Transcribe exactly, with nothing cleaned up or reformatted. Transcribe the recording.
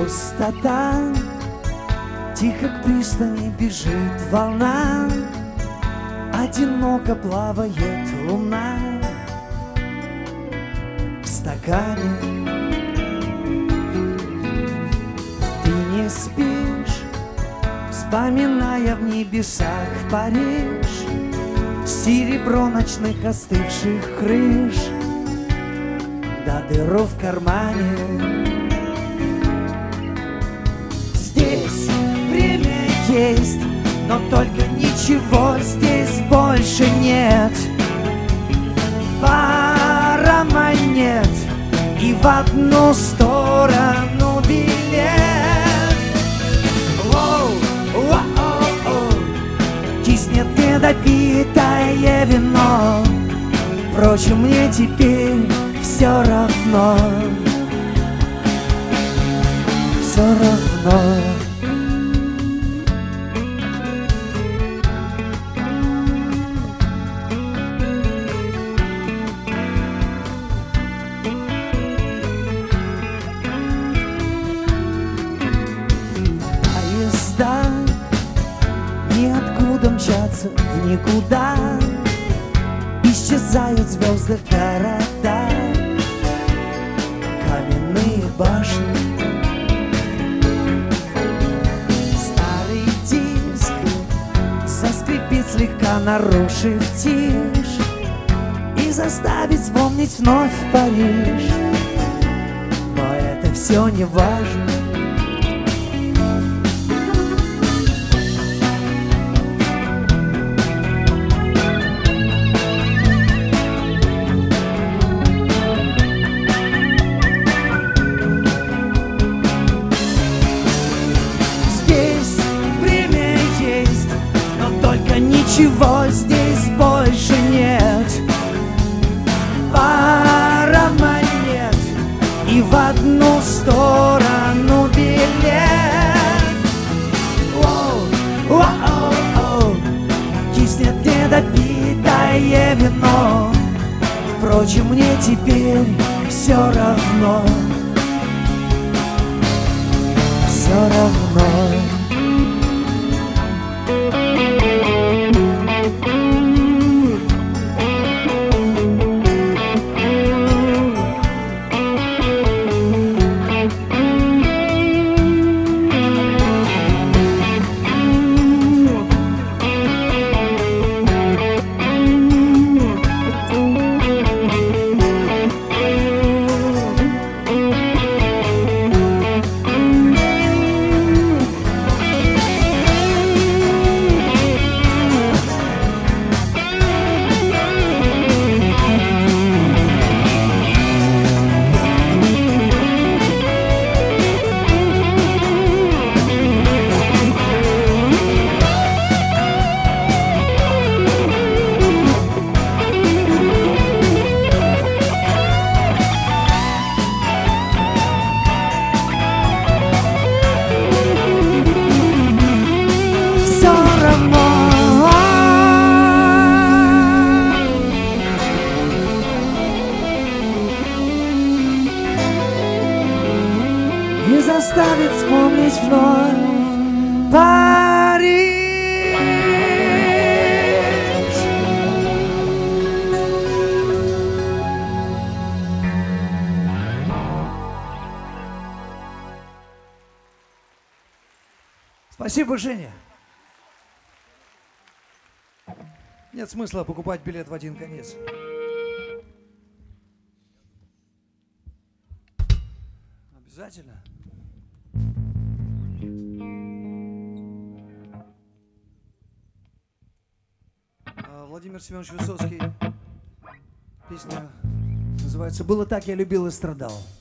пустота, тихо к пристани бежит волна, одиноко плавает луна в стакане. Ты не спишь, вспоминая в небесах Париж, серебро ночных остывших крыш до дыру в кармане. Здесь время есть, но только ничего здесь больше нет. Пара монет и в одну сторону билет. Воу, воу, киснет недопитое вино. Впрочем, мне теперь все равно, все равно. Поезда ниоткуда мчатся в никуда, исчезают в звездах города, каменные башни. Старый диск заскрипит слегка, нарушив тишь, и заставит вспомнить вновь Париж. Но это все не важно. Ничего здесь больше нет. Пара монет и в одну сторону билет. Воу, воу, воу, киснет недопитое вино. Впрочем, мне теперь все равно, все равно. И заставит вспомнить вновь Париж. Спасибо, Женя. Нет смысла покупать билет в один конец. Обязательно. Владимир Семенович Высоцкий. Песня называется «Было так, я любил и страдал».